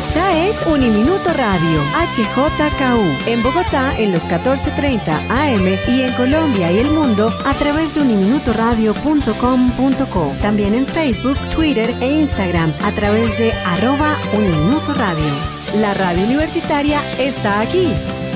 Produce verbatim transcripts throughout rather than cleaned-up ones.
Esta es Uniminuto Radio, H J K U, en Bogotá en los catorce treinta A M y en Colombia y el mundo a través de uniminuto radio punto com punto co. También en Facebook, Twitter e Instagram a través de arroba Uniminuto Radio. La radio universitaria está aquí.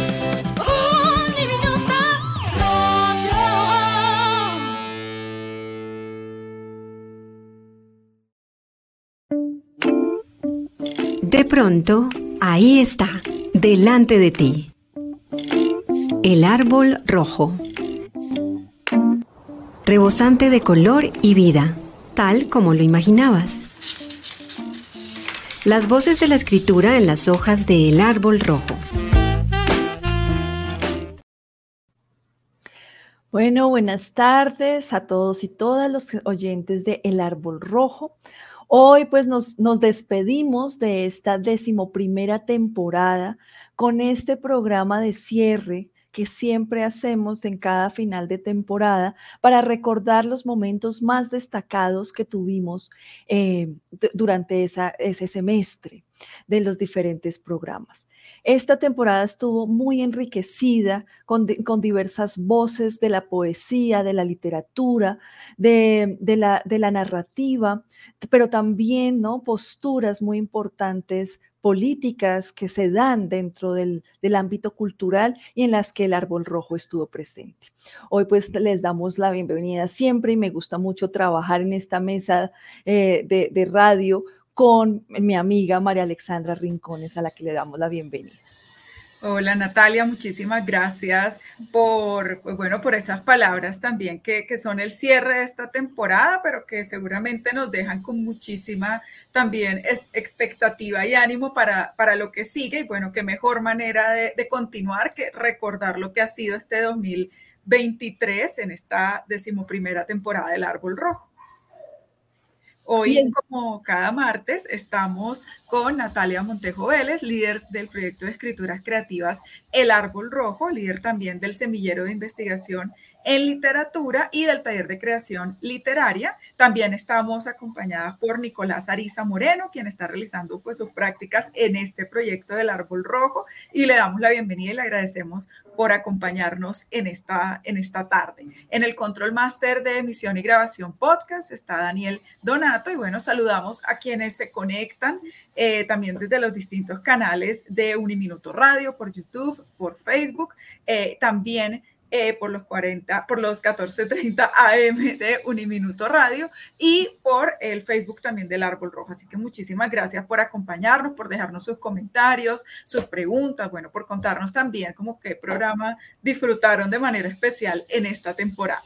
De pronto, ahí está, delante de ti. El árbol rojo. Rebosante de color y vida, tal como lo imaginabas. Las voces de la escritura en las hojas de El árbol rojo. Bueno, buenas tardes a todos y todas los oyentes de El árbol rojo. Hoy pues nos, nos despedimos de esta decimoprimera temporada con este programa de cierre que siempre hacemos en cada final de temporada para recordar los momentos más destacados que tuvimos eh, durante esa, ese semestre de los diferentes programas. Esta temporada estuvo muy enriquecida con, con diversas voces de la poesía, de la literatura, de, de, la, de la narrativa, pero también, ¿no?, posturas muy importantes políticas que se dan dentro del, del ámbito cultural y en las que el árbol rojo estuvo presente. Hoy pues les damos la bienvenida siempre y me gusta mucho trabajar en esta mesa eh, de, de radio con mi amiga María Alexandra Rincones, a la que le damos la bienvenida. Hola Natalia, muchísimas gracias por, bueno, por esas palabras también que, que son el cierre de esta temporada, pero que seguramente nos dejan con muchísima también expectativa y ánimo para, para lo que sigue. Y bueno, qué mejor manera de, de continuar que recordar lo que ha sido este dos mil veintitrés en esta decimoprimera temporada del Árbol Rojo. Hoy, como cada martes, estamos con Natalia Montejo Vélez, líder del proyecto de escrituras creativas El Árbol Rojo, líder también del semillero de investigación en literatura y del taller de creación literaria. También estamos acompañadas por Nicolás Ariza Moreno, quien está realizando pues, sus prácticas en este proyecto del Árbol Rojo, y le damos la bienvenida y le agradecemos por acompañarnos en esta, en esta tarde. En el Control Máster de Emisión y Grabación Podcast está Daniel Donato, y bueno, saludamos a quienes se conectan eh, también desde los distintos canales de Uniminuto Radio, por YouTube, por Facebook, eh, también Eh, por los cuarenta, por los catorce treinta A M de Uniminuto Radio y por el Facebook también del Árbol Rojo. Así que muchísimas gracias por acompañarnos, por dejarnos sus comentarios, sus preguntas, bueno, por contarnos también como qué programa disfrutaron de manera especial en esta temporada.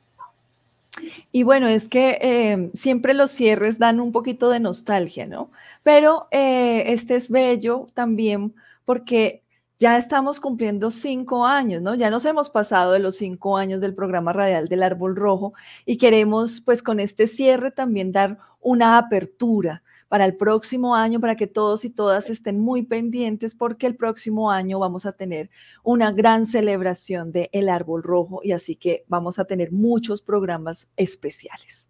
Y bueno, es que eh, siempre los cierres dan un poquito de nostalgia, ¿no? Pero eh, este es bello también porque ya estamos cumpliendo cinco años, ¿no? Ya nos hemos pasado de los cinco años del programa radial del Árbol Rojo y queremos, pues, con este cierre también dar una apertura para el próximo año, para que todos y todas estén muy pendientes, porque el próximo año vamos a tener una gran celebración de El Árbol Rojo y así que vamos a tener muchos programas especiales.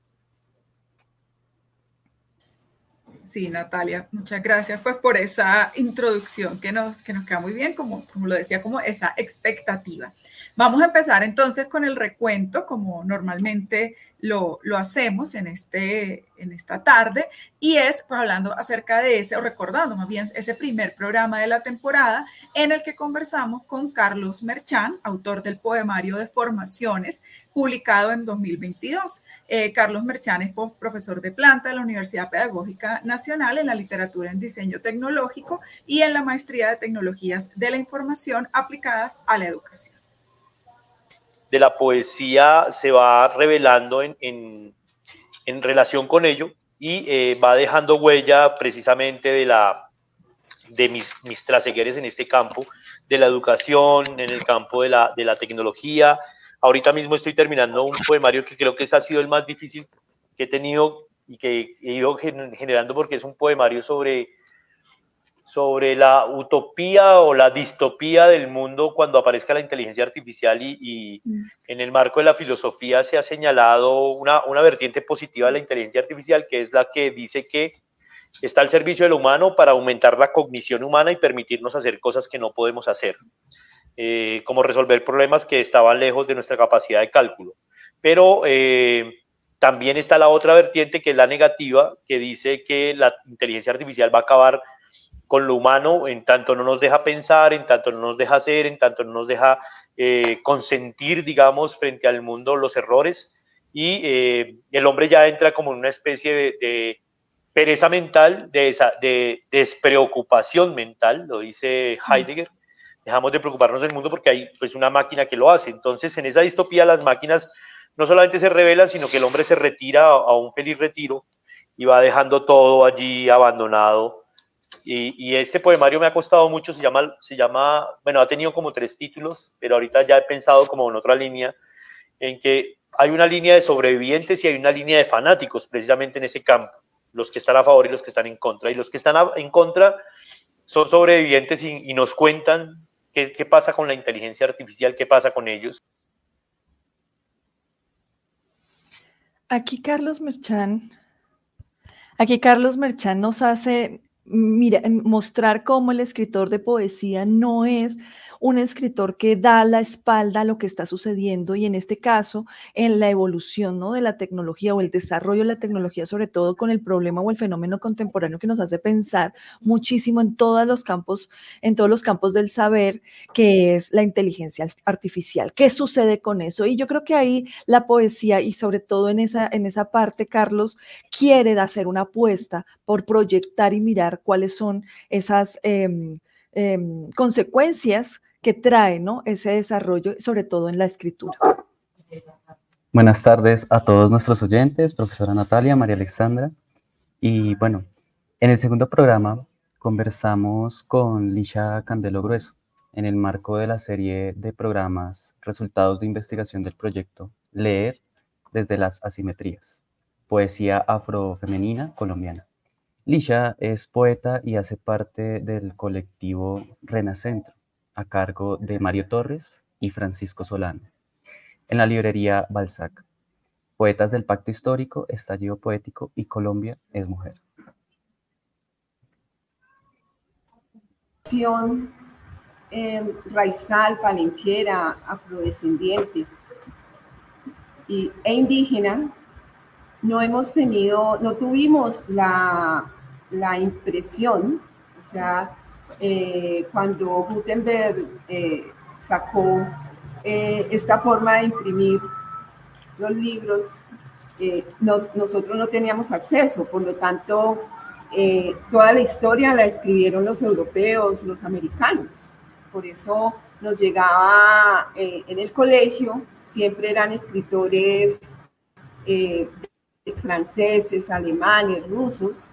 Sí, Natalia, muchas gracias pues por esa introducción que nos, que nos queda muy bien, como, como lo decía, como esa expectativa. Vamos a empezar entonces con el recuento, como normalmente lo, lo hacemos en, este, en esta tarde, y es pues hablando acerca de ese, o recordando más bien ese primer programa de la temporada en el que conversamos con Carlos Merchán, autor del poemario de Formaciones, publicado en dos mil veintidós. Eh, Carlos Merchán es profesor de planta de la Universidad Pedagógica Nacional en la literatura en diseño tecnológico y en la maestría de tecnologías de la información aplicadas a la educación. De la poesía se va revelando en, en, en relación con ello y eh, va dejando huella precisamente de, la, de mis, mis trasegueres en este campo, de la educación, en el campo de la, de la tecnología. Ahorita mismo estoy terminando un poemario que creo que ese ha sido el más difícil que he tenido y que he ido generando porque es un poemario sobre, sobre la utopía o la distopía del mundo cuando aparezca la inteligencia artificial y, y mm. en el marco de la filosofía se ha señalado una, una vertiente positiva de la inteligencia artificial, que es la que dice que está al servicio de lo humano para aumentar la cognición humana y permitirnos hacer cosas que no podemos hacer, eh, como resolver problemas que estaban lejos de nuestra capacidad de cálculo. Pero eh, también está la otra vertiente, que es la negativa, que dice que la inteligencia artificial va a acabar con lo humano en tanto no nos deja pensar, en tanto no nos deja hacer, en tanto no nos deja eh, consentir, digamos, frente al mundo los errores, y eh, el hombre ya entra como en una especie de, de pereza mental, de, esa, de despreocupación mental, lo dice Heidegger. Dejamos de preocuparnos del mundo porque hay pues una máquina que lo hace. Entonces, en esa distopía las máquinas no solamente se rebelan, sino que el hombre se retira a, a un feliz retiro y va dejando todo allí abandonado. Y, y este poemario me ha costado mucho, se llama, se llama, bueno, ha tenido como tres títulos, pero ahorita ya he pensado como en otra línea, en que hay una línea de sobrevivientes y hay una línea de fanáticos precisamente en ese campo, los que están a favor y los que están en contra. Y los que están a, en contra son sobrevivientes y, y nos cuentan qué, qué pasa con la inteligencia artificial, qué pasa con ellos. Aquí Carlos Merchán, aquí Carlos Merchán nos hace mira, mostrar cómo el escritor de poesía no es un escritor que da la espalda a lo que está sucediendo, y en este caso, en la evolución, ¿no?, de la tecnología o el desarrollo de la tecnología, sobre todo con el problema o el fenómeno contemporáneo que nos hace pensar muchísimo en todos los campos, en todos los campos del saber, que es la inteligencia artificial. ¿Qué sucede con eso? Y yo creo que ahí la poesía, y sobre todo en esa, en esa parte, Carlos, quiere hacer una apuesta por proyectar y mirar cuáles son esas eh, eh, consecuencias que trae, ¿no?, ese desarrollo, sobre todo en la escritura. Buenas tardes a todos nuestros oyentes, profesora Natalia, María Alexandra. Y bueno, en el segundo programa conversamos con Lisha Candelo Grueso en el marco de la serie de programas Resultados de Investigación del proyecto Leer desde las Asimetrías, poesía afrofemenina colombiana. Lisha es poeta y hace parte del colectivo Renacentro, a cargo de Mario Torres y Francisco Solano, en la librería Balzac. Poetas del Pacto Histórico, Estallido Poético y Colombia es Mujer. Eh, raizal, palenquera, afrodescendiente y, e indígena, no hemos tenido, no tuvimos la, la impresión, o sea, eh, cuando Gutenberg eh, sacó eh, esta forma de imprimir los libros, eh, no, nosotros no teníamos acceso, por lo tanto, eh, toda la historia la escribieron los europeos, los americanos. Por eso nos llegaba eh, en el colegio, siempre eran escritores eh, franceses, alemanes, rusos,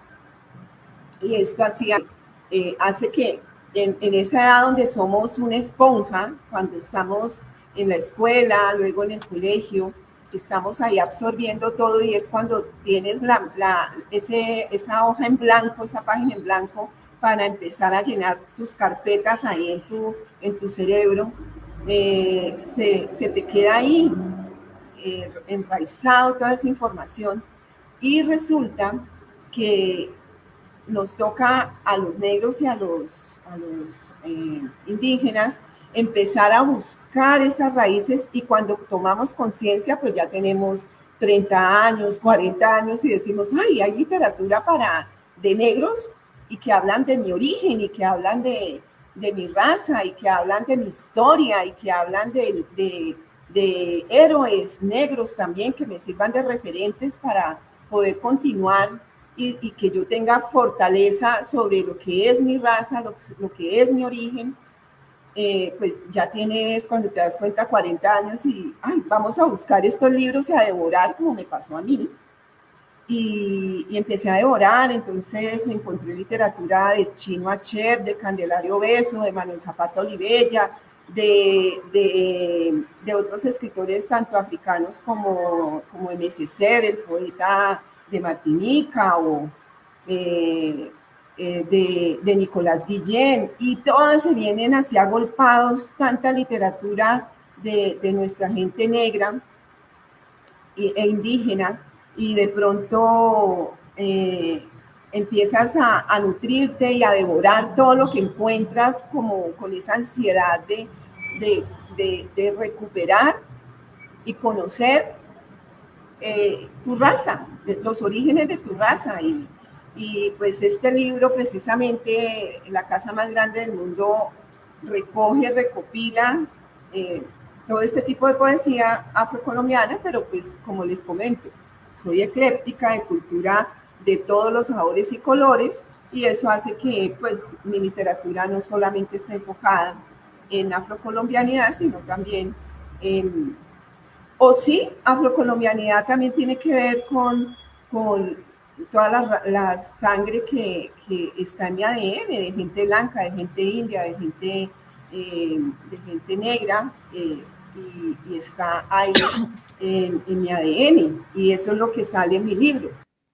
y esto hacía, eh, hace que en, en esa edad donde somos una esponja, cuando estamos en la escuela, luego en el colegio, estamos ahí absorbiendo todo, y es cuando tienes la, la, ese, esa hoja en blanco, esa página en blanco, para empezar a llenar tus carpetas ahí en tu, en tu cerebro, eh, se, se te queda ahí eh, enraizado toda esa información, y resulta que nos toca a los negros y a los, a los eh, indígenas empezar a buscar esas raíces, y cuando tomamos conciencia, pues ya tenemos treinta años, cuarenta años, y decimos, ay, hay literatura para, de negros, y que hablan de mi origen, y que hablan de, de mi raza, y que hablan de mi historia, y que hablan de, de, de héroes negros también, que me sirvan de referentes para poder continuar, y, y que yo tenga fortaleza sobre lo que es mi raza, lo, lo que es mi origen. Eh, pues ya tienes, cuando te das cuenta, cuarenta años, y ay, vamos a buscar estos libros y a devorar, como me pasó a mí. Y, y empecé a devorar. Entonces encontré literatura de Chino Achebe, de Candelario Beso, de Manuel Zapata Olivella, de, de, de otros escritores tanto africanos como, como M S C, el poeta de Martinica, o eh, eh, de, de Nicolás Guillén, y todos se vienen así agolpados, tanta literatura de, de nuestra gente negra e, e indígena. Y de pronto eh, empiezas a, a nutrirte y a devorar todo lo que encuentras como con esa ansiedad de, de, de, de recuperar y conocer eh, tu raza, los orígenes de tu raza. Y, y pues este libro precisamente, La casa más grande del mundo, recoge, recopila eh, todo este tipo de poesía afrocolombiana, pero pues como les comento, soy ecléptica, de cultura de todos los sabores y colores, y eso hace que pues mi literatura no solamente esté enfocada en afrocolombianidad, sino también en, o sí, afrocolombianidad también tiene que ver con, con toda la, la sangre que, que está en mi A D N, de gente blanca, de gente india, de gente, eh, de gente negra, eh, y, y está ahí en, en mi A D N, y eso es lo que sale en mi libro.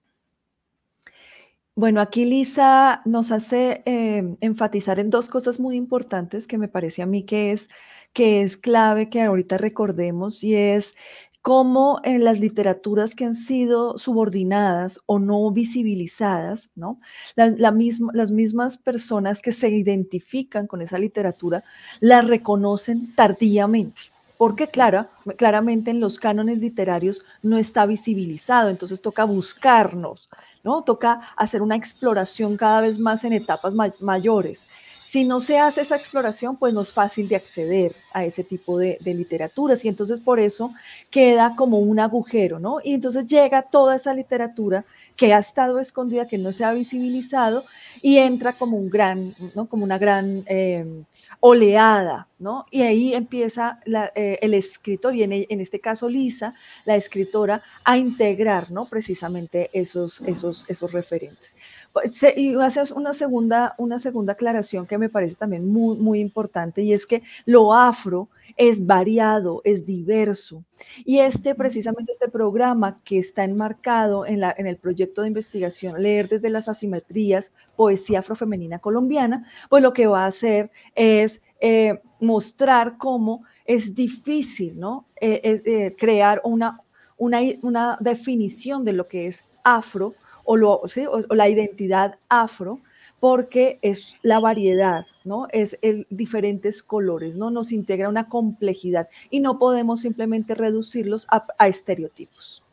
Bueno, aquí Lisa nos hace eh, enfatizar en dos cosas muy importantes que me parece a mí que es, que es clave que ahorita recordemos, y es cómo en las literaturas que han sido subordinadas o no visibilizadas, ¿no? La, la misma, las mismas personas que se identifican con esa literatura la reconocen tardíamente. Porque clara, claramente en los cánones literarios no está visibilizado, entonces toca buscarnos, ¿no? Toca hacer una exploración cada vez más en etapas más mayores. Si no se hace esa exploración, pues no es fácil de acceder a ese tipo de, de literaturas, y entonces por eso queda como un agujero, ¿no? Y entonces llega toda esa literatura que ha estado escondida, que no se ha visibilizado, y entra como un gran, ¿no? Como una gran eh, oleada, ¿no? Y ahí empieza la, eh, el escritor, y en, en este caso Lisa, la escritora, a integrar, ¿no? Precisamente esos, esos, esos referentes. Se, y hacer una segunda, una segunda aclaración que me parece también muy, muy importante, y es que lo afro es variado, es diverso. Y este, precisamente este programa que está enmarcado en, la, en el proyecto de investigación Leer desde las asimetrías, poesía afrofemenina colombiana, pues lo que va a hacer es eh, mostrar cómo es difícil, ¿no? eh, eh, eh, crear una, una, una definición de lo que es afro, o, lo, ¿sí? o, o la identidad afro, porque es la variedad, ¿no? Es el diferentes colores, ¿no? Nos integra una complejidad y no podemos simplemente reducirlos a, a estereotipos.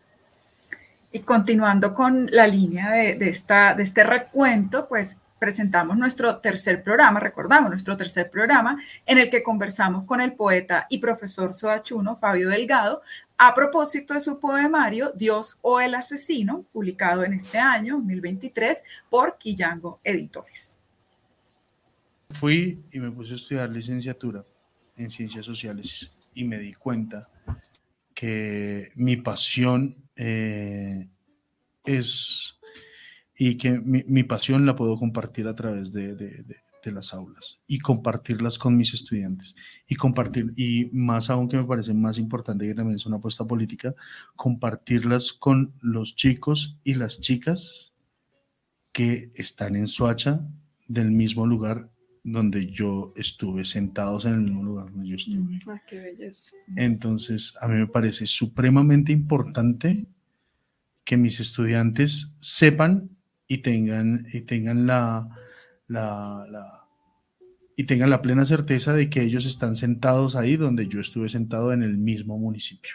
Y continuando con la línea de, de, esta, de este recuento, pues presentamos nuestro tercer programa, recordamos nuestro tercer programa, en el que conversamos con el poeta y profesor soachuno Fabio Delgado a propósito de su poemario Dios o el asesino, publicado en este año, dos mil veintitrés, por Quillango Editores. Fui y me puse a estudiar licenciatura en Ciencias Sociales y me di cuenta que mi pasión eh, es... y que mi, mi pasión la puedo compartir a través de, de, de, de las aulas y compartirlas con mis estudiantes y compartir, y más aún que me parece más importante, que también es una apuesta política, compartirlas con los chicos y las chicas que están en Soacha, del mismo lugar donde yo estuve, sentados en el mismo lugar donde yo estuve. Ah, qué belleza. Entonces, a mí me parece supremamente importante que mis estudiantes sepan y tengan, y tengan la, la, la, y tengan la plena certeza de que ellos están sentados ahí donde yo estuve sentado, en el mismo municipio.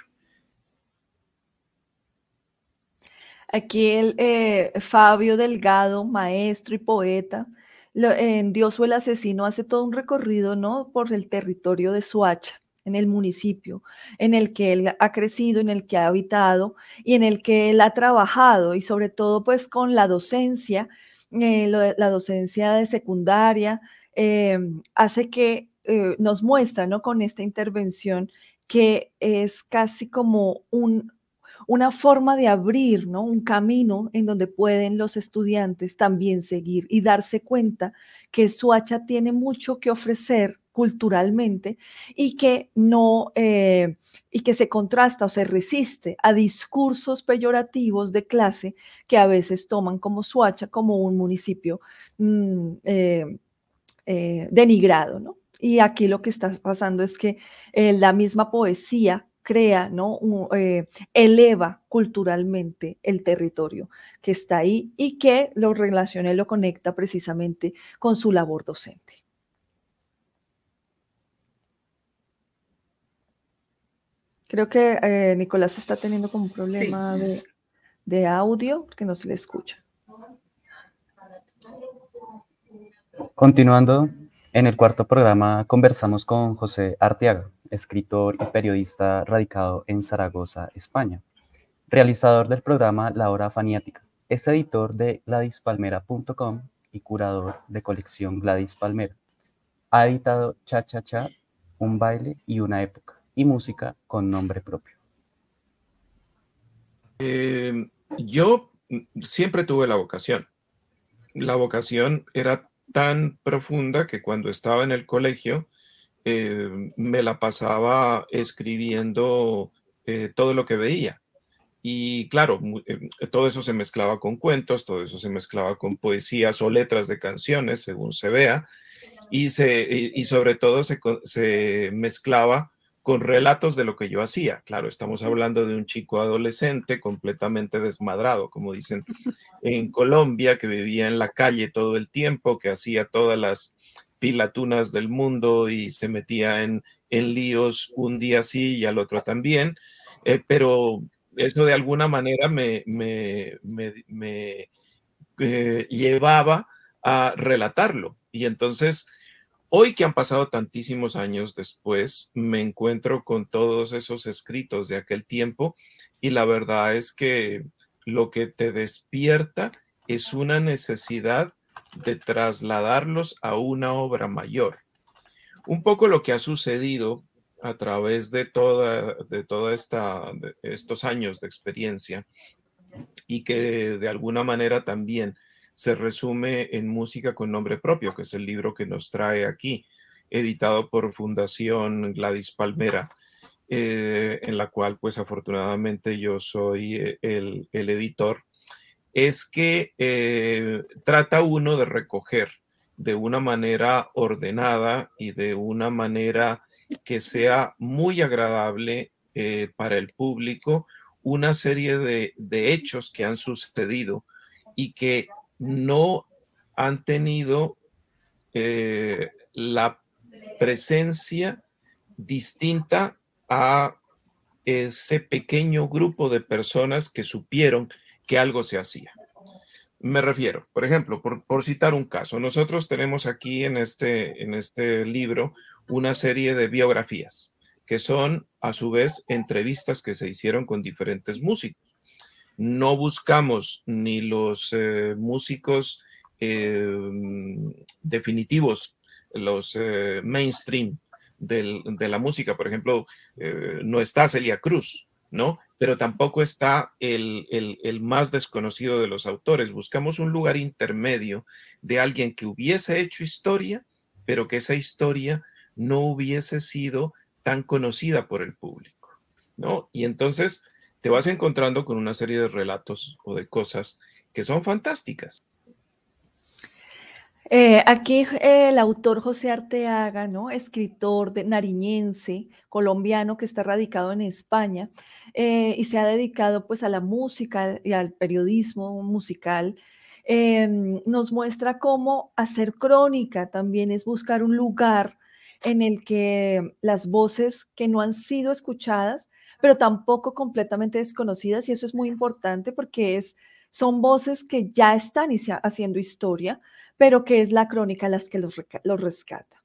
Aquí el eh, Fabio Delgado, maestro y poeta, lo, en Dios o el asesino hace todo un recorrido, ¿no? Por el territorio de Soacha, en el municipio en el que él ha crecido, en el que ha habitado y en el que él ha trabajado, y sobre todo pues con la docencia, eh, lo, la docencia de secundaria, eh, hace que eh, nos muestra, ¿no? Con esta intervención que es casi como un, una forma de abrir, ¿no? Un camino en donde pueden los estudiantes también seguir y darse cuenta que Soacha tiene mucho que ofrecer culturalmente y que no eh, y que se contrasta o se resiste a discursos peyorativos de clase que a veces toman como Soacha como un municipio mmm, eh, eh, denigrado, ¿no? Y aquí lo que está pasando es que eh, la misma poesía crea, ¿no? Un, eh, eleva culturalmente el territorio que está ahí y que lo relaciona y lo conecta precisamente con su labor docente. Creo que eh, Nicolás está teniendo como un problema sí. de, de audio, que no se le escucha. Continuando, en el cuarto programa conversamos con José Arteaga, escritor y periodista radicado en Zaragoza, España, realizador del programa La Hora Faniática. Es editor de gladys palmera punto com y curador de colección Gladys Palmera. Ha editado Cha Cha Cha, Un Baile y Una Época, y música con nombre propio. Eh, yo siempre tuve la vocación. La vocación era tan profunda que cuando estaba en el colegio eh, me la pasaba escribiendo eh, todo lo que veía. Y claro, eh, todo eso se mezclaba con cuentos, todo eso se mezclaba con poesías o letras de canciones, según se vea, y, se, y, y sobre todo se, se mezclaba con relatos de lo que yo hacía. Claro, estamos hablando de un chico adolescente completamente desmadrado, como dicen en Colombia, que vivía en la calle todo el tiempo, que hacía todas las pilatunas del mundo y se metía en, en líos un día sí y al otro también, eh, pero eso de alguna manera me, me, me, me eh, llevaba a relatarlo. Y entonces, hoy que han pasado tantísimos años después, me encuentro con todos esos escritos de aquel tiempo y la verdad es que lo que te despierta es una necesidad de trasladarlos a una obra mayor. Un poco lo que ha sucedido a través de toda, de toda esta, de estos años de experiencia y que de alguna manera también se resume en Música con Nombre Propio, que es el libro que nos trae aquí, editado por Fundación Gladys Palmera, eh, en la cual pues afortunadamente yo soy el, el editor, es que eh, trata uno de recoger de una manera ordenada y de una manera que sea muy agradable eh, para el público una serie de, de hechos que han sucedido y que no han tenido eh, la presencia distinta a ese pequeño grupo de personas que supieron que algo se hacía. Me refiero, por ejemplo, por, por citar un caso, nosotros tenemos aquí en este, en este libro una serie de biografías que son a su vez entrevistas que se hicieron con diferentes músicos. No buscamos ni los eh, músicos eh, definitivos, los eh, mainstream del, de la música. Por ejemplo, eh, no está Celia Cruz, ¿no? Pero tampoco está el, el, el más desconocido de los autores. Buscamos un lugar intermedio de alguien que hubiese hecho historia, pero que esa historia no hubiese sido tan conocida por el público, ¿no? Y entonces te vas encontrando con una serie de relatos o de cosas que son fantásticas. Eh, aquí eh, el autor José Arteaga, ¿no? Escritor de, nariñense, colombiano que está radicado en España eh, y se ha dedicado pues a la música y al periodismo musical, eh, nos muestra cómo hacer crónica también es buscar un lugar en el que las voces que no han sido escuchadas, pero tampoco completamente desconocidas, y eso es muy importante porque es, son voces que ya están haciendo historia, pero que es la crónica las que los, los rescata.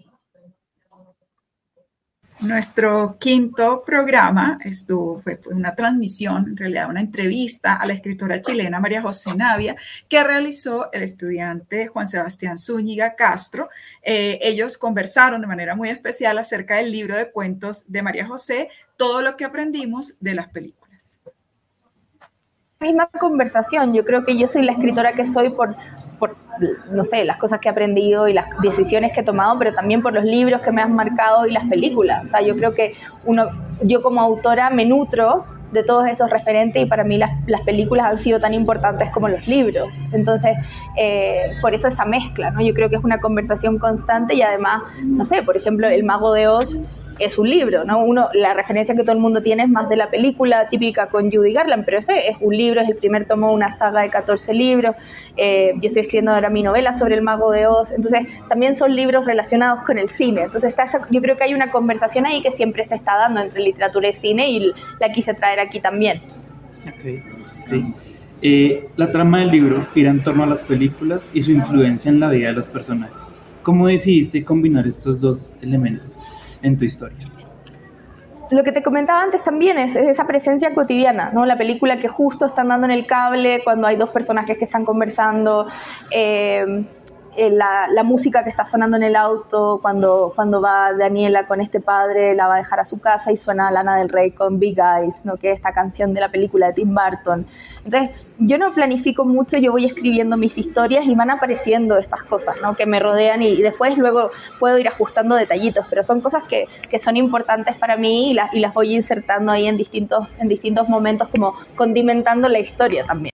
Nuestro quinto programa estuvo, fue una transmisión, en realidad una entrevista a la escritora chilena María José Navia, que realizó el estudiante Juan Sebastián Zúñiga Castro. Eh, ellos conversaron de manera muy especial acerca del libro de cuentos de María José, Todo lo que aprendimos de las películas. Misma conversación, yo creo que yo soy la escritora que soy por, por, no sé, las cosas que he aprendido y las decisiones que he tomado, pero también por los libros que me han marcado y las películas. O sea, yo creo que uno, yo como autora me nutro de todos esos referentes y para mí las, las películas han sido tan importantes como los libros. Entonces, eh, por eso esa mezcla, ¿no? Yo creo que es una conversación constante y además, no sé, por ejemplo, El Mago de Oz es un libro, ¿no? Uno, la referencia que todo el mundo tiene es más de la película típica con Judy Garland, pero ese es un libro, es el primer tomo de una saga de catorce libros. Eh, yo estoy escribiendo ahora mi novela sobre el Mago de Oz, entonces también son libros relacionados con el cine. Entonces está esa, yo creo que hay una conversación ahí que siempre se está dando entre literatura y cine, y la quise traer aquí también. Ok, ok. Eh, la trama del libro gira en torno a las películas y su influencia en la vida de los personajes. ¿Cómo decidiste combinar estos dos elementos en tu historia? Lo que te comentaba antes también es, es esa presencia cotidiana, ¿no? La película que justo están dando en el cable cuando hay dos personajes que están conversando, eh, La, la música que está sonando en el auto cuando, cuando va Daniela con este padre, la va a dejar a su casa y suena Lana del Rey con Big Eyes, ¿no? Que es esta canción de la película de Tim Burton. Entonces, yo no planifico mucho, yo voy escribiendo mis historias y van apareciendo estas cosas, ¿no? Que me rodean, y, y después luego puedo ir ajustando detallitos, pero son cosas que, que son importantes para mí y las, y las voy insertando ahí en distintos, en distintos momentos, como condimentando la historia también.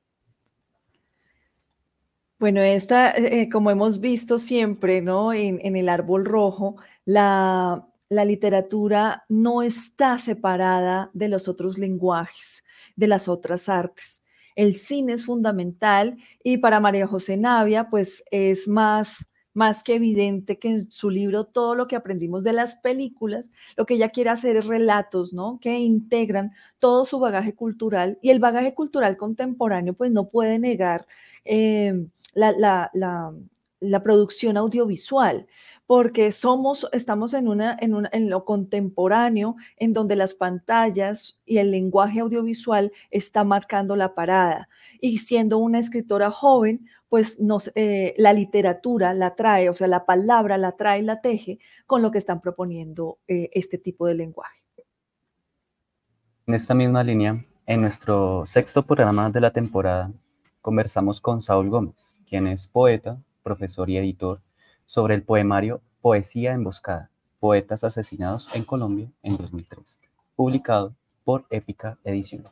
Bueno, esta, eh, como hemos visto siempre, ¿no? En, en el Árbol Rojo, la, la literatura no está separada de los otros lenguajes, de las otras artes. El cine es fundamental, y para María José Navia, pues es más, más que evidente que en su libro todo lo que aprendimos de las películas, lo que ella quiere hacer es relatos, ¿no? Que integran todo su bagaje cultural, y el bagaje cultural contemporáneo pues no puede negar eh, La, la, la, la producción audiovisual, porque somos, estamos en, una, en, una, en lo contemporáneo, en donde las pantallas y el lenguaje audiovisual está marcando la parada, y siendo una escritora joven, pues nos, eh, la literatura la trae, o sea, la palabra la trae, la teje con lo que están proponiendo eh, este tipo de lenguaje. En esta misma línea, en nuestro sexto programa de la temporada, conversamos con Saúl Gómez, quien es poeta, profesor y editor, sobre el poemario Poesía Emboscada, Poetas Asesinados en Colombia en dos mil tres, publicado por Épica Ediciones.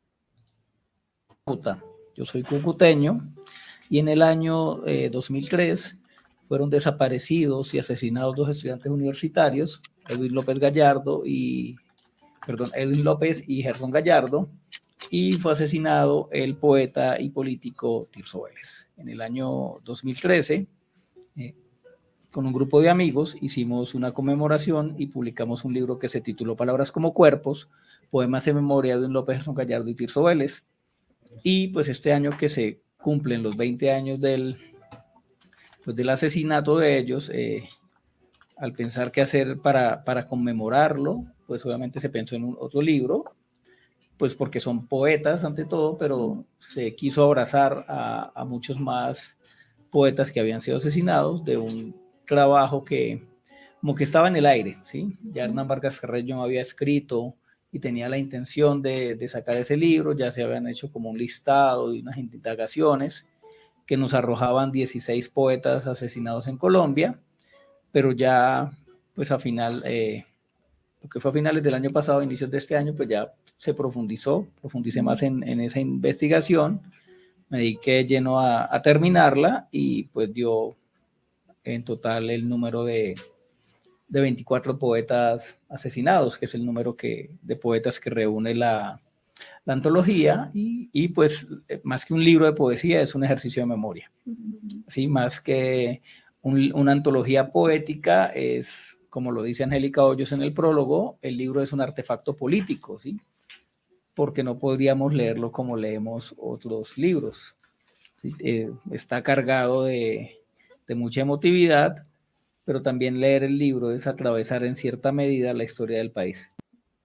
Yo soy cucuteño, y en el año eh, dos mil tres fueron desaparecidos y asesinados dos estudiantes universitarios, Edwin López Gallardo y, perdón, Edwin López y Gerson Gallardo, y fue asesinado el poeta y político Tirso Vélez. En el año dos mil trece, eh, con un grupo de amigos, hicimos una conmemoración y publicamos un libro que se tituló Palabras como Cuerpos, poemas en memoria de Edwin López, Gerson Gallardo y Tirso Vélez. Y pues este año que se cumplen los veinte años del, pues, del asesinato de ellos, eh, al pensar qué hacer para, para conmemorarlo, pues obviamente se pensó en un otro libro, pues porque son poetas ante todo, pero se quiso abrazar a, a muchos más poetas que habían sido asesinados, de un trabajo que como que estaba en el aire, ¿sí? Ya Hernán Vargas Carreño había escrito y tenía la intención de, de sacar ese libro, ya se habían hecho como un listado y unas indagaciones que nos arrojaban dieciséis poetas asesinados en Colombia, pero ya, pues a final, eh, lo que fue a finales del año pasado, inicios de este año, pues ya se profundizó, profundicé más en, en esa investigación, me dediqué lleno a, a terminarla y pues dio en total el número de, de veinticuatro poetas asesinados, que es el número que, de poetas que reúne la, la antología, y, y pues más que un libro de poesía es un ejercicio de memoria, ¿sí? Más que un, una antología poética es, como lo dice Angélica Hoyos en el prólogo, el libro es un artefacto político, ¿sí? Porque no podríamos leerlo como leemos otros libros. ¿Sí? Eh, está cargado de, de mucha emotividad, pero también leer el libro es atravesar en cierta medida la historia del país.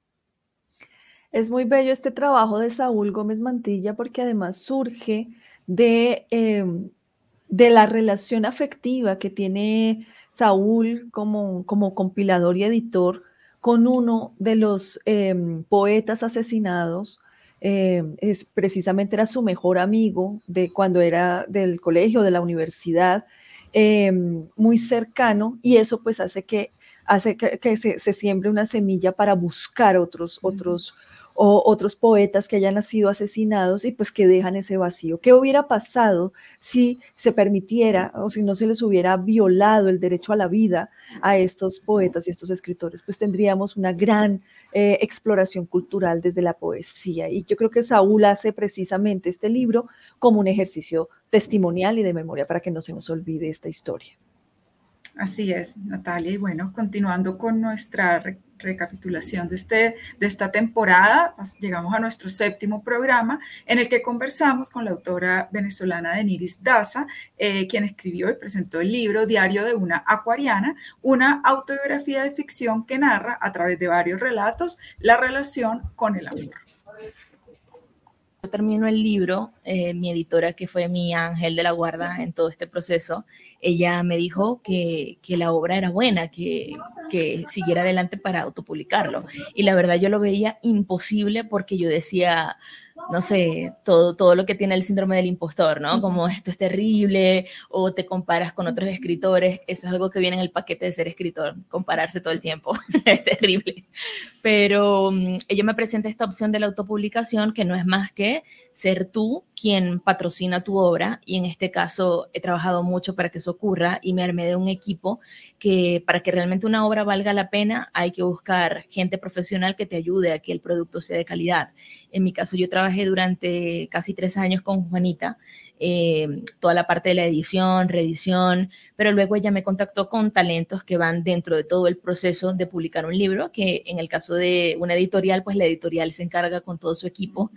Es muy bello este trabajo de Saúl Gómez Mantilla, porque además surge de, eh, de la relación afectiva que tiene Saúl como, como compilador y editor con uno de los eh, poetas asesinados. Eh, es, precisamente era su mejor amigo de cuando era del colegio, de la universidad, eh, muy cercano, y eso pues hace que, hace que, que se, se siembre una semilla para buscar otros, otros, o otros poetas que hayan sido asesinados y pues que dejan ese vacío. ¿Qué hubiera pasado si se permitiera o si no se les hubiera violado el derecho a la vida a estos poetas y estos escritores? Pues tendríamos una gran eh, exploración cultural desde la poesía, y yo creo que Saúl hace precisamente este libro como un ejercicio testimonial y de memoria para que no se nos olvide esta historia. Así es, Natalia. Y bueno, continuando con nuestra re recapitulación de, este, de esta temporada, pues llegamos a nuestro séptimo programa en el que conversamos con la autora venezolana Deniris Daza, eh, quien escribió y presentó el libro Diario de una acuariana, una autobiografía de ficción que narra a través de varios relatos la relación con el amor. Yo termino el libro, eh, mi editora, que fue mi ángel de la guarda en todo este proceso, ella me dijo que, que la obra era buena, que, que siguiera adelante para autopublicarlo. Y la verdad yo lo veía imposible porque yo decía, no sé, todo, todo lo que tiene el síndrome del impostor, ¿no? Como esto es terrible, o te comparas con otros escritores. Eso es algo que viene en el paquete de ser escritor, compararse todo el tiempo. Es terrible. Pero um, ella me presenta esta opción de la autopublicación, que no es más que ser tú quien patrocina tu obra, y en este caso he trabajado mucho para que eso ocurra y me armé de un equipo que para que realmente una obra valga la pena hay que buscar gente profesional que te ayude a que el producto sea de calidad. En mi caso yo trabajé durante casi tres años con Juanita, eh, toda la parte de la edición, reedición, pero luego ella me contactó con talentos que van dentro de todo el proceso de publicar un libro, que en el caso de una editorial, pues la editorial se encarga con todo su equipo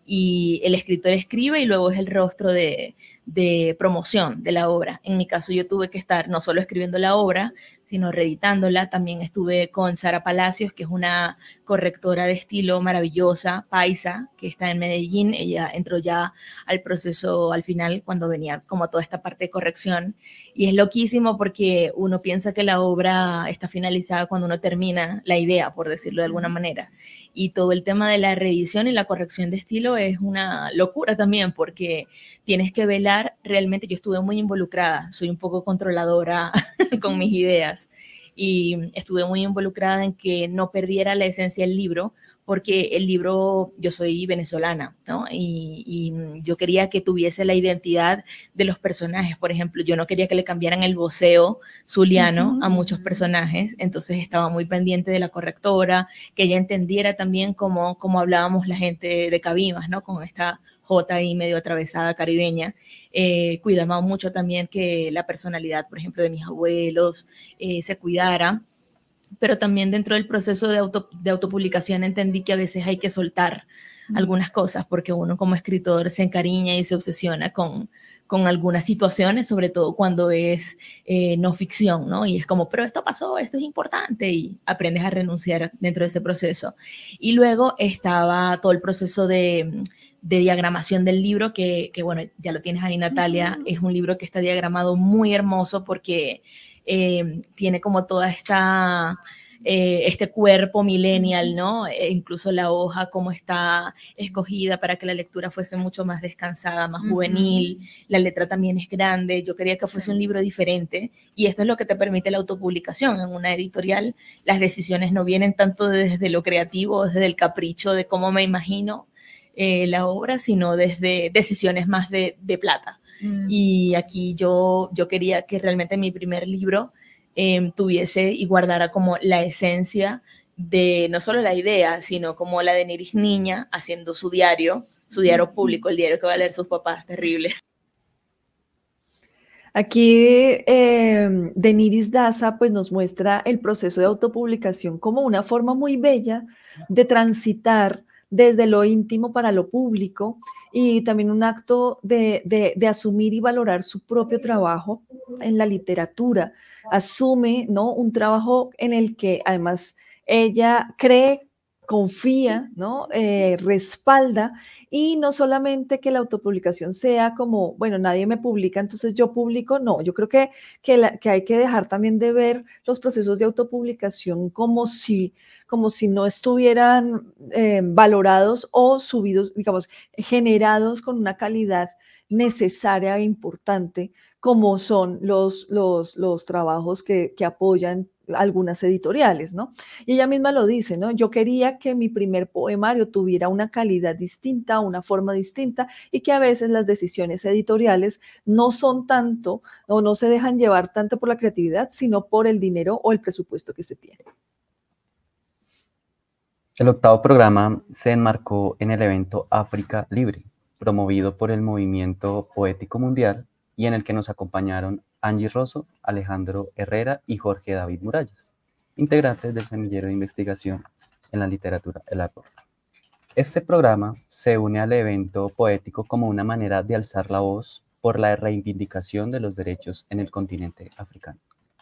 y el escritor escribe y luego es el rostro de, de promoción de la obra. En mi caso yo tuve que estar no solo escribiendo la obra, sino reeditándola. También estuve con Sara Palacios, que es una correctora de estilo maravillosa, paisa, que está en Medellín. Ella entró ya al proceso al final, cuando venía como toda esta parte de corrección. Y es loquísimo porque uno piensa que la obra está finalizada cuando uno termina la idea, por decirlo de alguna manera. Y todo el tema de la reedición y la corrección de estilo es una locura también, porque tienes que velar realmente. Yo estuve muy involucrada, soy un poco controladora con mis ideas, y estuve muy involucrada en que no perdiera la esencia del libro, porque el libro, yo soy venezolana, ¿no? Y, y yo quería que tuviese la identidad de los personajes. Por ejemplo, yo no quería que le cambiaran el voceo zuliano uh-huh. a muchos personajes, entonces estaba muy pendiente de la correctora, que ella entendiera también cómo, cómo hablábamos la gente de Cabimas, ¿no? Con esta J ahí medio atravesada caribeña. Eh, cuidaba mucho también que la personalidad, por ejemplo, de mis abuelos eh, se cuidara. Pero también dentro del proceso de, auto, de autopublicación entendí que a veces hay que soltar mm. algunas cosas, porque uno como escritor se encariña y se obsesiona con, con algunas situaciones, sobre todo cuando es eh, no ficción, ¿no? Y es como, pero esto pasó, esto es importante, y aprendes a renunciar dentro de ese proceso. Y luego estaba todo el proceso de, de diagramación del libro, que, que bueno, ya lo tienes ahí, Natalia. Mm. Es un libro que está diagramado muy hermoso porque Eh, tiene como toda esta, eh, este cuerpo millennial, ¿no? E incluso la hoja como está escogida para que la lectura fuese mucho más descansada, más uh-huh. juvenil. La letra también es grande. Yo quería que fuese sí. un libro diferente, y esto es lo que te permite la autopublicación. En una editorial las decisiones no vienen tanto desde lo creativo, desde el capricho de cómo me imagino eh, la obra, sino desde decisiones más de, de plata. Y aquí yo, yo quería que realmente mi primer libro eh, tuviese y guardara como la esencia de no solo la idea, sino como la de Deniris niña haciendo su diario, su diario público, el diario que va a leer sus papás, terrible. Aquí eh, Deniris Daza pues nos muestra el proceso de autopublicación como una forma muy bella de transitar desde lo íntimo para lo público, y también un acto de, de, de asumir y valorar su propio trabajo en la literatura. Asume, ¿no?, un trabajo en el que además ella cree, confía, ¿no?, eh, respalda, y no solamente que la autopublicación sea como, bueno, nadie me publica, entonces yo publico. No, yo creo que, que, la, que hay que dejar también de ver los procesos de autopublicación como si, como si no estuvieran eh, valorados o subidos, digamos, generados con una calidad necesaria e importante, como son los, los, los trabajos que, que apoyan algunas editoriales, ¿no? Y ella misma lo dice, ¿no? Yo quería que mi primer poemario tuviera una calidad distinta, una forma distinta, y que a veces las decisiones editoriales no son tanto, o no se dejan llevar tanto por la creatividad, sino por el dinero o el presupuesto que se tiene. El octavo programa se enmarcó en el evento África Libre, promovido por el Movimiento Poético Mundial, y en el que nos acompañaron Angie Rosso, Alejandro Herrera y Jorge David Muralles, integrantes del Semillero de Investigación en la Literatura El Árbol. Este programa se une al evento poético como una manera de alzar la voz por la reivindicación de los derechos en el continente africano.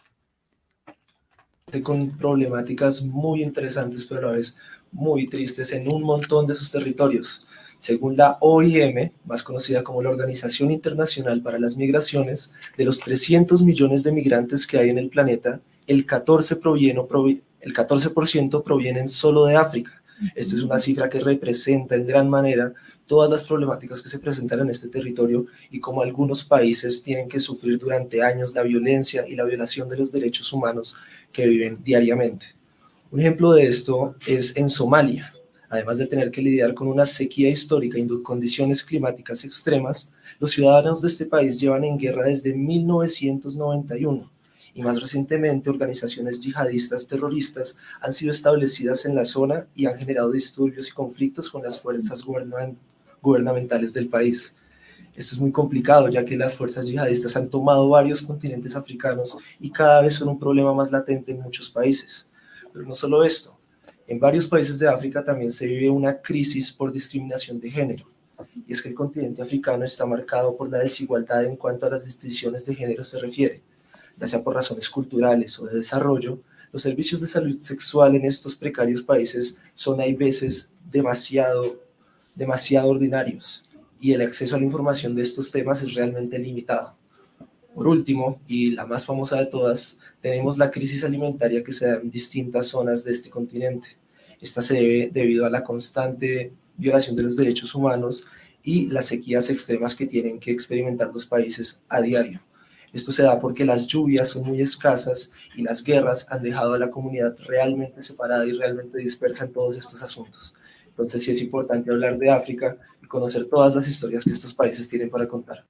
Con problemáticas muy interesantes, pero a la vez muy tristes en un montón de sus territorios. Según la O I M, más conocida como la Organización Internacional para las Migraciones, de los trescientos millones de migrantes que hay en el planeta, el catorce por ciento proviene, el catorce por ciento provienen solo de África. Esto es una cifra que representa en gran manera todas las problemáticas que se presentan en este territorio y cómo algunos países tienen que sufrir durante años la violencia y la violación de los derechos humanos que viven diariamente. Un ejemplo de esto es en Somalia. Además de tener que lidiar con una sequía histórica y condiciones climáticas extremas, los ciudadanos de este país llevan en guerra desde mil novecientos noventa y uno, y más recientemente organizaciones yihadistas terroristas han sido establecidas en la zona y han generado disturbios y conflictos con las fuerzas gubernament- gubernamentales del país. Esto es muy complicado, ya que las fuerzas yihadistas han tomado varios continentes africanos y cada vez son un problema más latente en muchos países. Pero no solo esto. En varios países de África también se vive una crisis por discriminación de género, y es que el continente africano está marcado por la desigualdad en cuanto a las distinciones de género se refiere, ya sea por razones culturales o de desarrollo. Los servicios de salud sexual en estos precarios países son hay veces demasiado, demasiado ordinarios, y el acceso a la información de estos temas es realmente limitado. Por último, y la más famosa de todas, tenemos la crisis alimentaria que se da en distintas zonas de este continente. Esta se debe debido a la constante violación de los derechos humanos y las sequías extremas que tienen que experimentar los países a diario. Esto se da porque las lluvias son muy escasas y las guerras han dejado a la comunidad realmente separada y realmente dispersa en todos estos asuntos. Entonces sí es importante hablar de África y conocer todas las historias que estos países tienen para contar.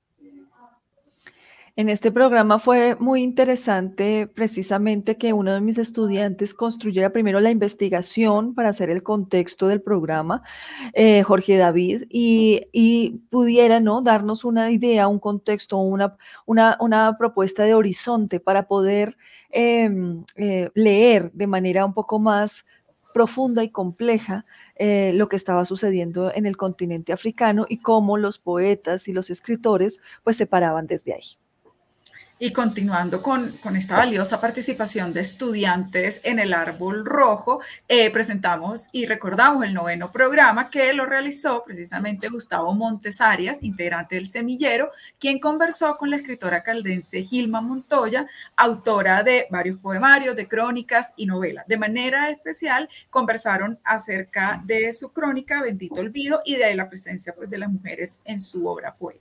En este programa fue muy interesante precisamente que uno de mis estudiantes construyera primero la investigación para hacer el contexto del programa, eh, Jorge David, y, y pudiera, ¿no?, darnos una idea, un contexto, una, una, una propuesta de horizonte para poder eh, eh, leer de manera un poco más profunda y compleja eh, lo que estaba sucediendo en el continente africano y cómo los poetas y los escritores pues se paraban desde ahí. Y continuando con, con esta valiosa participación de estudiantes en el Árbol Rojo, eh, presentamos y recordamos el noveno programa que lo realizó precisamente Gustavo Montes Arias, integrante del Semillero, quien conversó con la escritora caldense Gilma Montoya, autora de varios poemarios, de crónicas y novelas. De manera especial, conversaron acerca de su crónica Bendito Olvido y de la presencia pues, de las mujeres en su obra poética.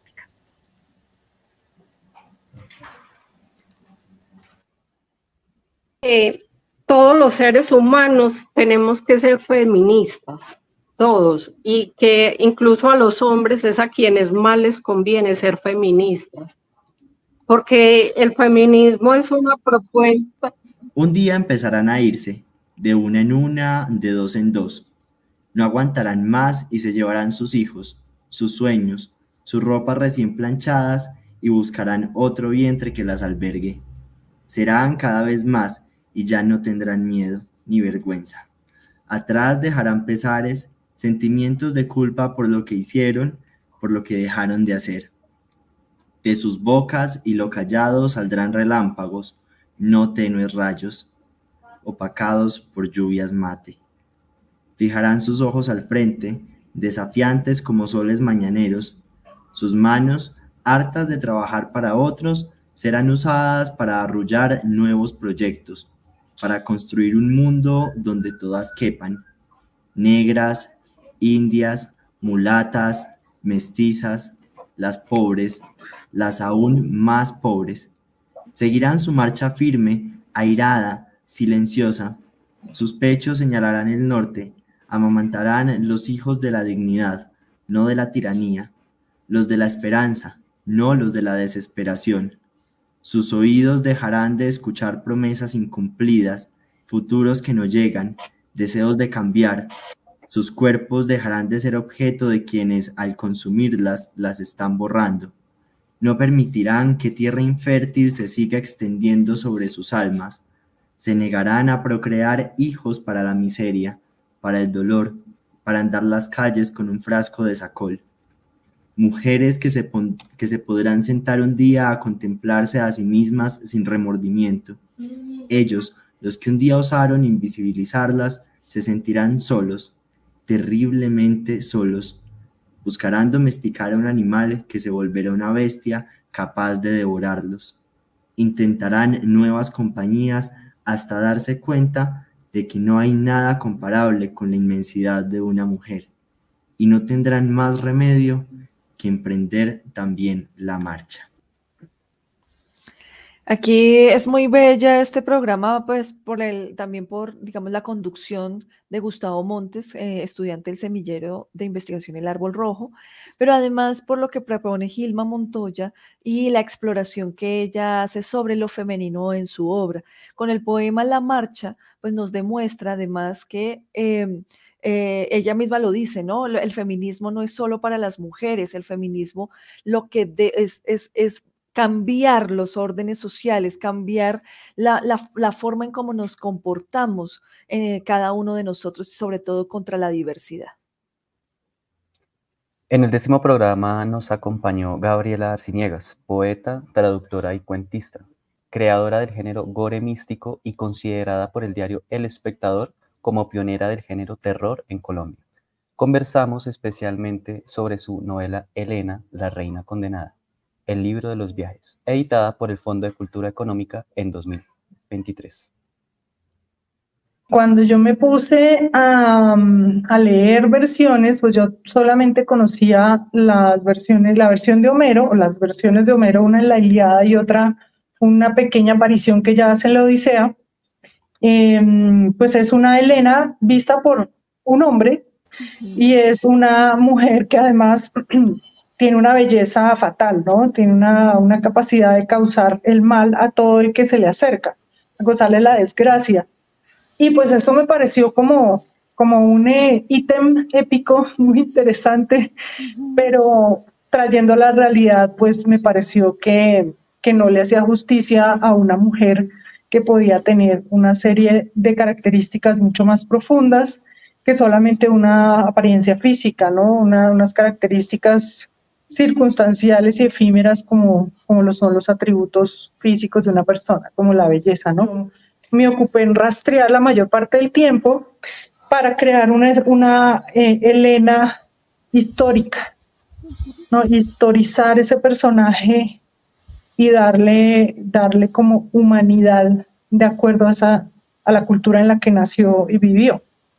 Eh, todos los seres humanos tenemos que ser feministas, todos, y que incluso a los hombres es a quienes más les conviene ser feministas, porque el feminismo es una propuesta. Un día empezarán a irse, de una en una, de dos en dos. No aguantarán más y se llevarán sus hijos, sus sueños, sus ropas recién planchadas y buscarán otro vientre que las albergue. Serán cada vez más y ya no tendrán miedo ni vergüenza. Atrás dejarán pesares, sentimientos de culpa por lo que hicieron, por lo que dejaron de hacer. De sus bocas y lo callado saldrán relámpagos, no tenues rayos, opacados por lluvias mate. Fijarán sus ojos al frente, desafiantes como soles mañaneros. Sus manos, hartas de trabajar para otros, serán usadas para arrullar nuevos proyectos, para construir un mundo donde todas quepan, negras, indias, mulatas, mestizas, las pobres, las aún más pobres. Seguirán su marcha firme, airada, silenciosa, sus pechos señalarán el norte, amamantarán los hijos de la dignidad, no de la tiranía, los de la esperanza, no los de la desesperación. Sus oídos dejarán de escuchar promesas incumplidas, futuros que no llegan, deseos de cambiar. Sus cuerpos dejarán de ser objeto de quienes, al consumirlas, las están borrando. No permitirán que tierra infértil se siga extendiendo sobre sus almas. Se negarán a procrear hijos para la miseria, para el dolor, para andar las calles con un frasco de sacol. Mujeres que se, pon- que se podrán sentar un día a contemplarse a sí mismas sin remordimiento. Ellos, los que un día osaron invisibilizarlas, se sentirán solos, terriblemente solos. Buscarán domesticar a un animal que se volverá una bestia capaz de devorarlos. Intentarán nuevas compañías hasta darse cuenta de que no hay nada comparable con la inmensidad de una mujer, y no tendrán más remedio que emprender también la marcha. Aquí es muy bella este programa, pues por el, también por, digamos, la conducción de Gustavo Montes, eh, estudiante del Semillero de Investigación El Árbol Rojo, pero además por lo que propone Gilma Montoya y la exploración que ella hace sobre lo femenino en su obra. Con el poema La Marcha, pues nos demuestra además que eh, eh, ella misma lo dice, ¿no? El feminismo no es solo para las mujeres, el feminismo lo que de, es, es, es cambiar los órdenes sociales, cambiar la, la, la forma en cómo nos comportamos eh, cada uno de nosotros y sobre todo contra la diversidad. En el décimo programa nos acompañó Gabriela Arciniegas, poeta, traductora y cuentista, creadora del género gore místico y considerada por el diario El Espectador como pionera del género terror en Colombia. Conversamos especialmente sobre su novela Elena, la reina condenada, el libro de los viajes, editada por el Fondo de Cultura Económica en dos mil veintitrés. Cuando yo me puse a, a leer versiones, pues yo solamente conocía las versiones, la versión de Homero, o las versiones de Homero, una en la Ilíada y otra, una pequeña aparición que ella hace en la Odisea. Eh, pues es una Helena vista por un hombre y es una mujer que además tiene una belleza fatal, ¿no? Tiene una, una capacidad de causar el mal a todo el que se le acerca, a causarle la desgracia. Y pues eso me pareció como, como un eh, ítem épico muy interesante, pero trayendo a la realidad, pues me pareció que, que no le hacía justicia a una mujer que podía tener una serie de características mucho más profundas que solamente una apariencia física, ¿no? Una, unas características circunstanciales y efímeras como, como lo son los atributos físicos de una persona, como la belleza, ¿no? Me ocupé en rastrear la mayor parte del tiempo para crear una, una eh, Helena histórica, ¿no? Historizar ese personaje y darle, darle como humanidad de acuerdo a, esa, a la cultura en la que nació y vivió.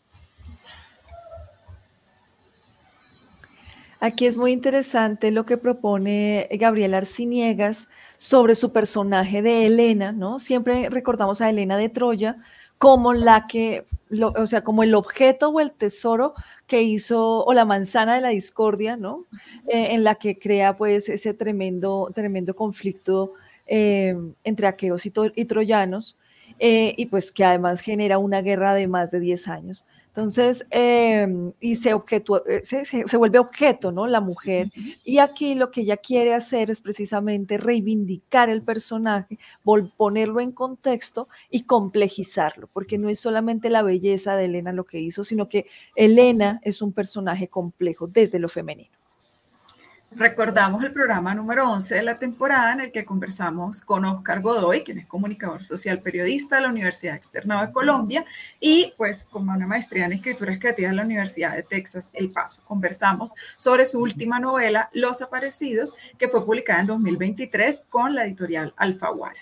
Aquí es muy interesante lo que propone Gabriela Arciniegas sobre su personaje de Helena, ¿no? Siempre recordamos a Helena de Troya como la que, lo, o sea, como el objeto o el tesoro que hizo, o la manzana de la discordia, ¿no? Eh, en la que crea pues ese tremendo, tremendo conflicto eh, entre aqueos y, y troyanos, eh, y pues que además genera una guerra de más de diez años. Entonces, eh, y se, objeto, se, se, se vuelve objeto, ¿no? La mujer. Y aquí lo que ella quiere hacer es precisamente reivindicar el personaje, ponerlo en contexto y complejizarlo, porque no es solamente la belleza de Helena lo que hizo, sino que Helena es un personaje complejo desde lo femenino. Recordamos el programa número once de la temporada en el que conversamos con Oscar Godoy, quien es comunicador social periodista de la Universidad Externado de Colombia y pues con una maestría en escrituras creativas de la Universidad de Texas, El Paso. Conversamos sobre su última novela, Los Aparecidos, que fue publicada en dos mil veintitrés con la editorial Alfaguara.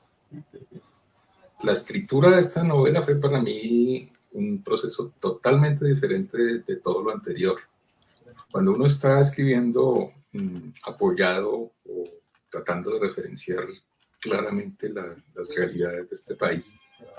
La escritura de esta novela fue para mí un proceso totalmente diferente de, de todo lo anterior. Cuando uno está escribiendo mmm, apoyado o tratando de referenciar claramente la, las realidades de este país,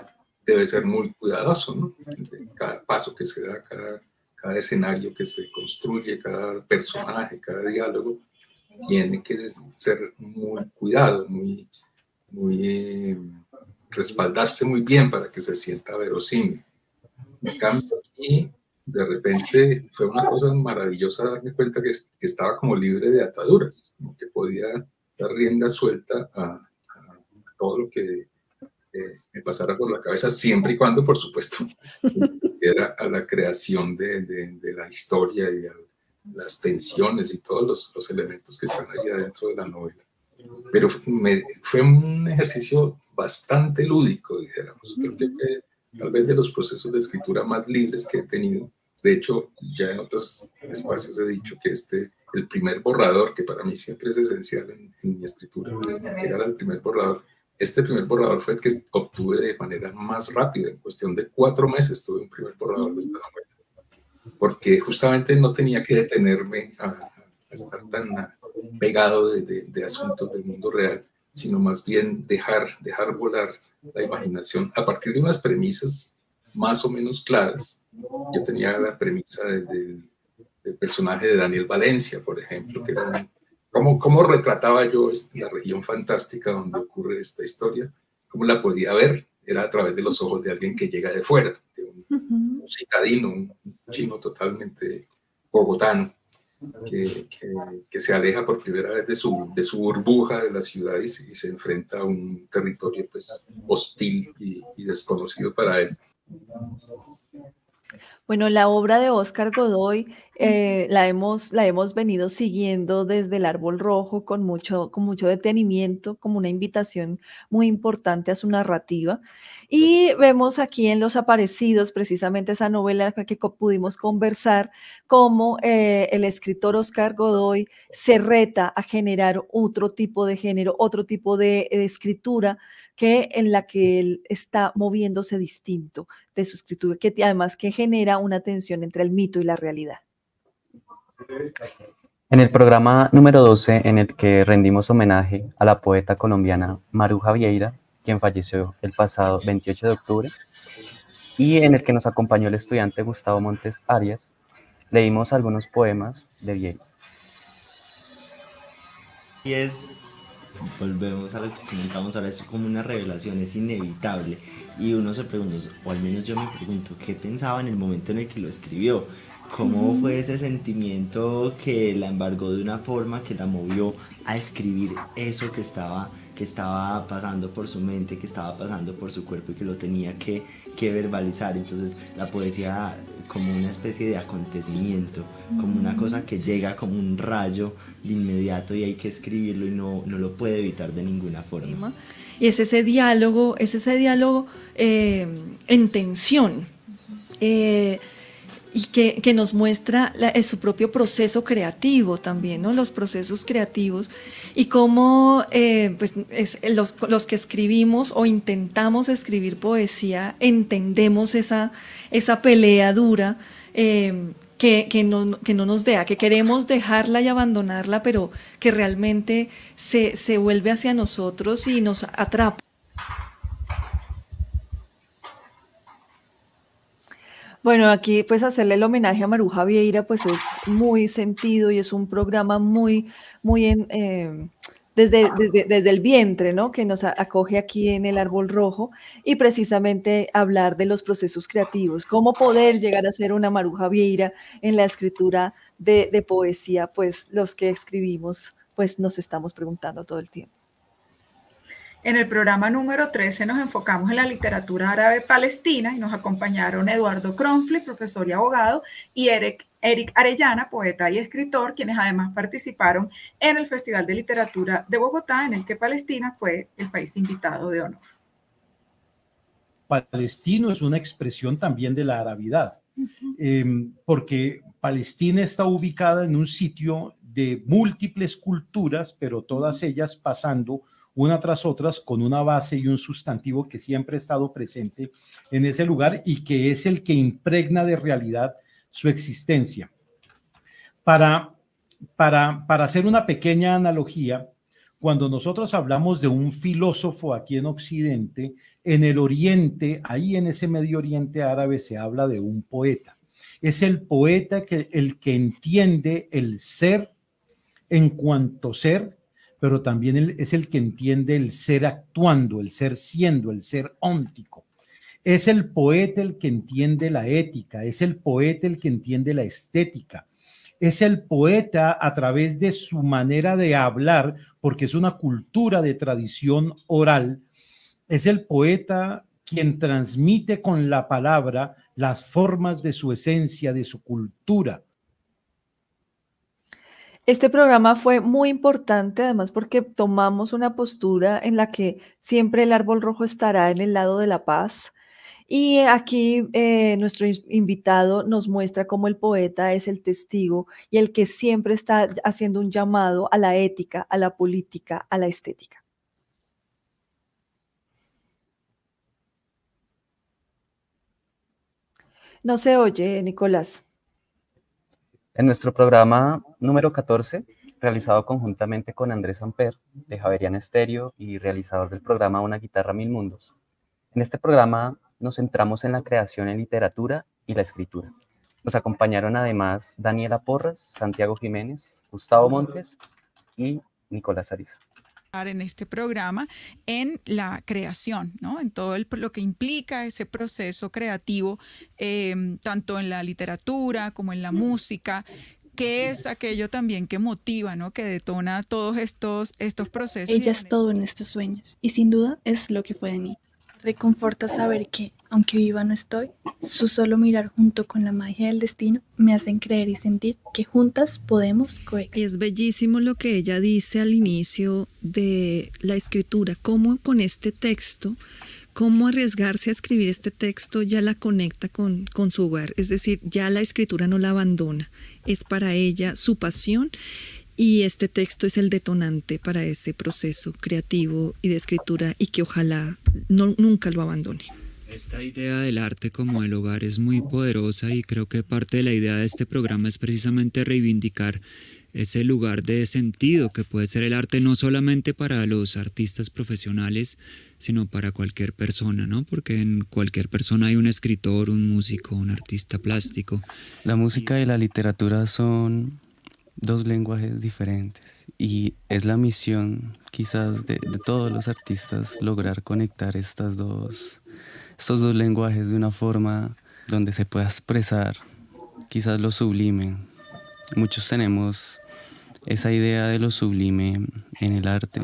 debe ser muy cuidadoso, ¿no? Cada paso que se da, cada, cada escenario que se construye, cada personaje, cada diálogo, tiene que ser muy cuidado, muy, muy eh, respaldarse muy bien para que se sienta verosímil. En cambio, aquí, de repente, fue una cosa maravillosa darme cuenta que, que estaba como libre de ataduras, ¿no? Que podía dar rienda suelta a, a todo lo que eh, me pasara por la cabeza, siempre y cuando, por supuesto, era a la creación de, de, de la historia y a las tensiones y todos los, los elementos que están allí adentro de la novela. Pero me, fue un ejercicio bastante lúdico, dijéramos. Creo que fue tal vez de los procesos de escritura más libres que he tenido. De hecho, ya en otros espacios he dicho que este, el primer borrador, que para mí siempre es esencial en, en mi escritura, llegar al primer borrador, este primer borrador fue el que obtuve de manera más rápida. En cuestión de cuatro meses tuve un primer borrador de esta novela, porque justamente no tenía que detenerme a, a estar tan pegado de, de, de asuntos del mundo real, sino más bien dejar, dejar volar la imaginación a partir de unas premisas más o menos claras. Yo tenía la premisa de, de, del personaje de Daniel Valencia, por ejemplo, que era un, cómo, cómo retrataba yo la región fantástica donde ocurre esta historia, cómo la podía ver, era a través de los ojos de alguien que llega de fuera, de un, uh-huh. un citadino, un chino totalmente bogotano, que, que, que se aleja por primera vez de su, de su burbuja de la ciudad y se, y se enfrenta a un territorio pues, hostil y, y desconocido para él. Bueno, la obra de Óscar Godoy eh, la, hemos, la hemos venido siguiendo desde El Árbol Rojo con mucho, con mucho detenimiento, como una invitación muy importante a su narrativa. Y vemos aquí en Los Aparecidos, precisamente esa novela que pudimos conversar, cómo eh, el escritor Óscar Godoy se reta a generar otro tipo de género, otro tipo de, de escritura, que en la que él está moviéndose distinto de su escritura, que además que genera una tensión entre el mito y la realidad. En el programa número doce, en el que rendimos homenaje a la poeta colombiana Maruja Vieira, quien falleció el pasado veintiocho de octubre, y en el que nos acompañó el estudiante Gustavo Montes Arias, leímos algunos poemas de Vieira. Y es... Volvemos a lo que comentamos ahora, es como una revelación, es inevitable y uno se pregunta, o al menos yo me pregunto, ¿qué pensaba en el momento en el que lo escribió? ¿Cómo uh-huh. fue ese sentimiento que la embargó de una forma que la movió a escribir eso que estaba, que estaba pasando por su mente, que estaba pasando por su cuerpo y que lo tenía que, que verbalizar? Entonces la poesía como una especie de acontecimiento, como una cosa que llega como un rayo de inmediato y hay que escribirlo y no, no lo puede evitar de ninguna forma. Y es ese diálogo, es ese diálogo eh, en tensión, eh, y que, que nos muestra la, su propio proceso creativo también, ¿no? Los procesos creativos y cómo eh, pues, es, los, los que escribimos o intentamos escribir poesía entendemos esa, esa pelea dura eh, que, que, no, que no nos deja, que queremos dejarla y abandonarla, pero que realmente se, se vuelve hacia nosotros y nos atrapa. Bueno, aquí pues hacerle el homenaje a Maruja Vieira pues es muy sentido y es un programa muy, muy en, eh, desde, desde, desde el vientre, ¿no? Que nos acoge aquí en El Árbol Rojo y precisamente hablar de los procesos creativos, cómo poder llegar a ser una Maruja Vieira en la escritura de, de poesía, pues los que escribimos pues nos estamos preguntando todo el tiempo. En el programa número trece nos enfocamos en la literatura árabe palestina y nos acompañaron Eduardo Kronfli, profesor y abogado, y Eric, Eric Arellana, poeta y escritor, quienes además participaron en el Festival de Literatura de Bogotá, en el que Palestina fue el país invitado de honor. Palestino es una expresión también de la arabidad, uh-huh. eh, porque Palestina está ubicada en un sitio de múltiples culturas, pero todas ellas pasando una tras otras con una base y un sustantivo que siempre ha estado presente en ese lugar y que es el que impregna de realidad su existencia. Para, para, para hacer una pequeña analogía, cuando nosotros hablamos de un filósofo aquí en Occidente, en el Oriente, ahí en ese Medio Oriente árabe se habla de un poeta. Es el poeta que, el que entiende el ser en cuanto ser, pero también el, es el que entiende el ser actuando, el ser siendo, el ser óntico. Es el poeta el que entiende la ética, es el poeta el que entiende la estética. Es el poeta a través de su manera de hablar, porque es una cultura de tradición oral. Es el poeta quien transmite con la palabra las formas de su esencia, de su cultura. Este programa fue muy importante, además porque tomamos una postura en la que siempre el árbol rojo estará en el lado de la paz. Y aquí eh, nuestro invitado nos muestra cómo el poeta es el testigo y el que siempre está haciendo un llamado a la ética, a la política, a la estética. No se oye, Nicolás. En nuestro programa número catorce, realizado conjuntamente con Andrés Amper, de Javeriana Estéreo y realizador del programa Una Guitarra Mil Mundos. En este programa nos centramos en la creación en literatura y la escritura. Nos acompañaron además Daniela Porras, Santiago Jiménez, Gustavo Montes y Nicolás Ariza. En este programa, en la creación, ¿no? En todo el, lo que implica ese proceso creativo, eh, tanto en la literatura como en la música, que es aquello también que motiva, ¿no? Que detona todos estos, estos procesos. Ella es todo en estos sueños y sin duda es lo que fue de mí. Reconforta saber que, aunque viva no estoy, su solo mirar junto con la magia del destino me hacen creer y sentir que juntas podemos coexistir. Es bellísimo lo que ella dice al inicio de la escritura, cómo con este texto, cómo arriesgarse a escribir este texto ya la conecta con, con su hogar, es decir, ya la escritura no la abandona, es para ella su pasión. Y este texto es el detonante para ese proceso creativo y de escritura y que ojalá no, nunca lo abandone. Esta idea del arte como el hogar es muy poderosa y creo que parte de la idea de este programa es precisamente reivindicar ese lugar de sentido que puede ser el arte no solamente para los artistas profesionales, sino para cualquier persona, ¿no? Porque en cualquier persona hay un escritor, un músico, un artista plástico. La música y la literatura son dos lenguajes diferentes y es la misión quizás de, de todos los artistas lograr conectar estas dos, estos dos lenguajes de una forma donde se pueda expresar quizás lo sublime. Muchos tenemos esa idea de lo sublime en el arte.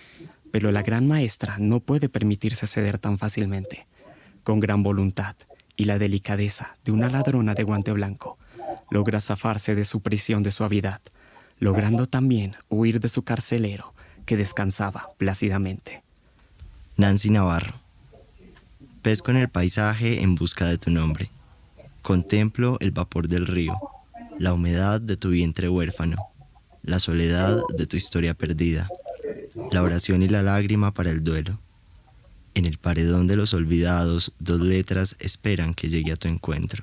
Pero la gran maestra no puede permitirse ceder tan fácilmente. Con gran voluntad y la delicadeza de una ladrona de guante blanco, logra zafarse de su prisión de suavidad, logrando también huir de su carcelero que descansaba plácidamente. Nancy Navarro. Pesco en el paisaje en busca de tu nombre. Contemplo el vapor del río, la humedad de tu vientre huérfano, la soledad de tu historia perdida, la oración y la lágrima para el duelo. En el paredón de los olvidados, dos letras esperan que llegue a tu encuentro.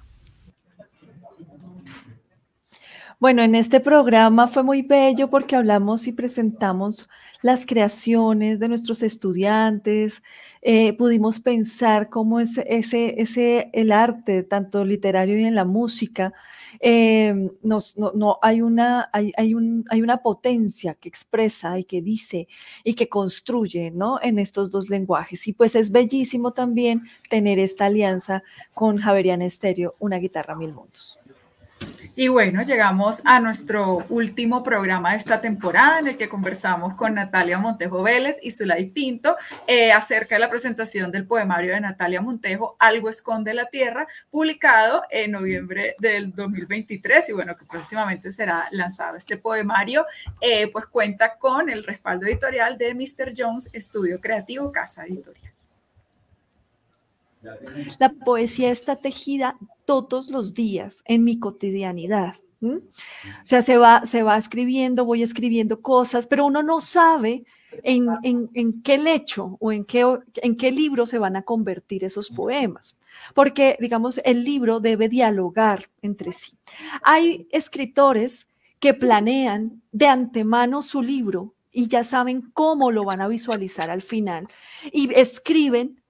Bueno, en este programa fue muy bello porque hablamos y presentamos las creaciones de nuestros estudiantes, eh, pudimos pensar cómo es ese, ese, el arte, tanto literario y en la música, eh, nos, no, no, hay, una, hay, hay, un, hay una potencia que expresa y que dice y que construye, ¿no? En estos dos lenguajes. Y pues es bellísimo también tener esta alianza con Javeriana Estéreo, Una Guitarra Mil Mundos. Y bueno, llegamos a nuestro último programa de esta temporada en el que conversamos con Natalia Montejo Vélez y Zulay Pinto eh, acerca de la presentación del poemario de Natalia Montejo, Algo esconde la tierra, publicado en noviembre del dos mil veintitrés y bueno, que próximamente será lanzado. Este poemario eh, pues cuenta con el respaldo editorial de mister Jones Estudio Creativo, Casa Editorial. La poesía está tejida todos los días en mi cotidianidad. ¿Mm? O sea, se va, se va escribiendo, voy escribiendo cosas, pero uno no sabe en, en, en qué lecho o en qué, en qué libro se van a convertir esos poemas, porque, digamos, el libro debe dialogar entre sí. Hay escritores que planean de antemano su libro y ya saben cómo lo van a visualizar al final y escriben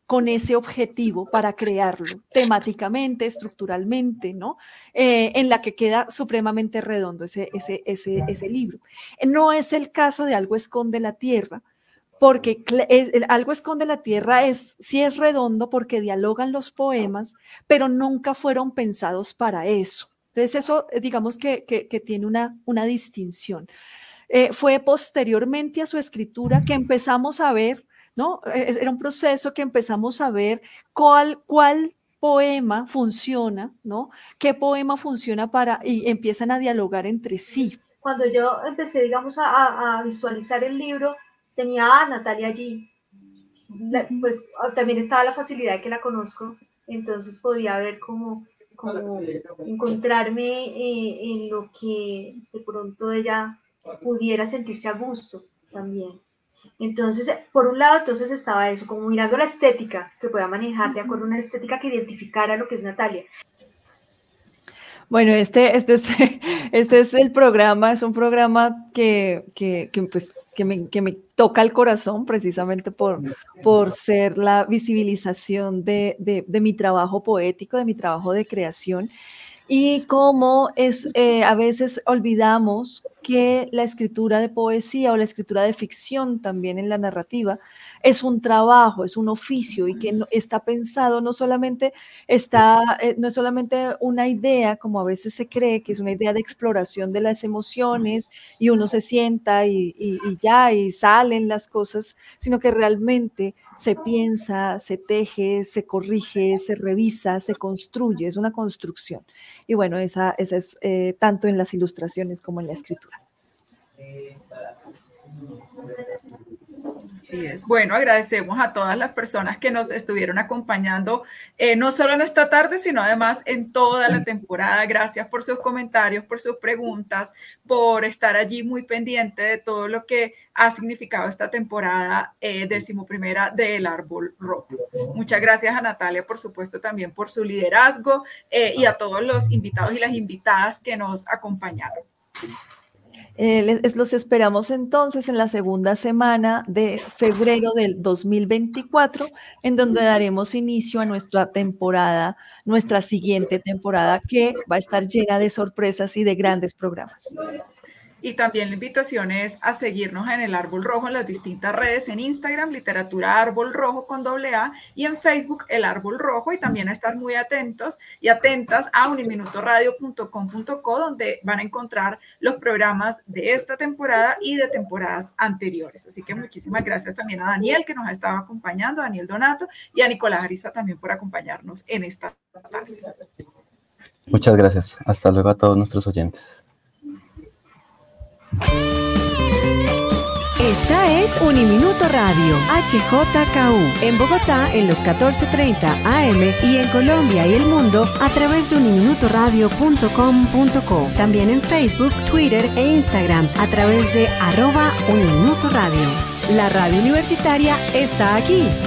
con ese objetivo para crearlo temáticamente, estructuralmente, ¿no? Eh, en la que queda supremamente redondo ese, ese, ese, ese libro. No es el caso de Algo esconde la tierra, porque Algo esconde la tierra es, sí es redondo porque dialogan los poemas, pero nunca fueron pensados para eso. Entonces eso, digamos que, que, que tiene una, una distinción. Eh, fue posteriormente a su escritura que empezamos a ver, ¿no? Era un proceso que empezamos a ver cuál, cuál poema funciona, ¿no? ¿Qué poema funciona para, y empiezan a dialogar entre sí? Cuando yo empecé, digamos, a, a visualizar el libro, tenía a Natalia allí. Pues también estaba la facilidad de que la conozco, entonces podía ver cómo, cómo encontrarme eh, en lo que de pronto ella pudiera sentirse a gusto también. Entonces, por un lado, entonces estaba eso, como mirando la estética, que pueda manejar de acuerdo a una estética que identificara lo que es Natalia. Bueno, este, este, es, este es el programa, es un programa que, que, que, pues, que, me, que me toca el corazón precisamente por, por ser la visibilización de, de, de mi trabajo poético, de mi trabajo de creación. Y cómo es, eh, a veces olvidamos que la escritura de poesía o la escritura de ficción también en la narrativa es un trabajo, es un oficio y que no, está pensado, no solamente, está, eh, no es solamente una idea, como a veces se cree, que es una idea de exploración de las emociones y uno se sienta y, y, y ya, y salen las cosas, sino que realmente se piensa, se teje, se corrige, se revisa, se construye, es una construcción. Y bueno, esa, esa es eh, tanto en las ilustraciones como en la escritura. Así es. Bueno, agradecemos a todas las personas que nos estuvieron acompañando, eh, no solo en esta tarde, sino además en toda la temporada. Gracias por sus comentarios, por sus preguntas, por estar allí muy pendiente de todo lo que ha significado esta temporada eh, decimoprimera de El Árbol Rojo. Muchas gracias a Natalia, por supuesto, también por su liderazgo eh, y a todos los invitados y las invitadas que nos acompañaron. Eh, les, los esperamos entonces en la segunda semana de febrero del dos mil veinticuatro, en donde daremos inicio a nuestra temporada, nuestra siguiente temporada, que va a estar llena de sorpresas y de grandes programas. Y también la invitación es a seguirnos en El Árbol Rojo en las distintas redes, en Instagram, Literatura Árbol Rojo con doble A, y en Facebook, El Árbol Rojo, y también a estar muy atentos y atentas a uniminutoradio punto com punto co, donde van a encontrar los programas de esta temporada y de temporadas anteriores. Así que muchísimas gracias también a Daniel, que nos ha estado acompañando, a Daniel Donato, y a Nicolás Ariza también por acompañarnos en esta tarde. Muchas gracias. Hasta luego a todos nuestros oyentes. Esta es Uniminuto Radio, H J K U, en Bogotá en los catorce treinta A M y en Colombia y el mundo a través de uniminutoradio punto com punto co. También en Facebook, Twitter e Instagram a través de arroba Uniminuto Radio. La radio universitaria está aquí.